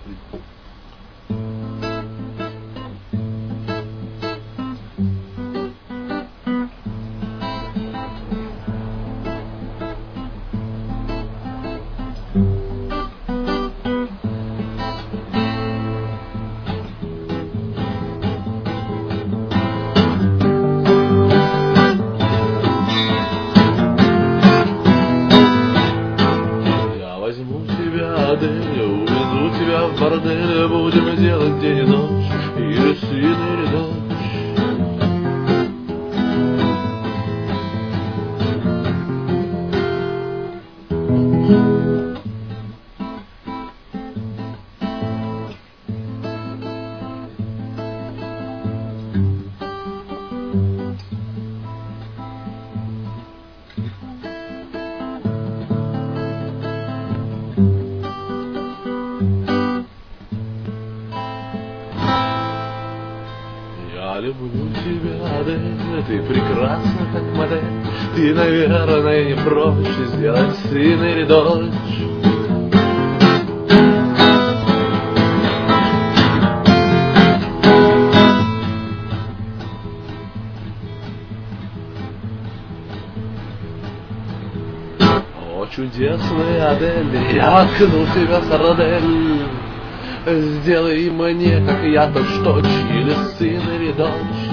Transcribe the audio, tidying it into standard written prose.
Увезу тебя в бордель, будем делать день и ночь, или сын, или дочь. Я люблю тебя, Адель, ты прекрасна, как модель. Ты, наверное, не прочь сделать сына или дочь. О, чудесная Адель, я воткну тебя в сардель. Сделай мне, как я точь-точь, или сын, или дочь.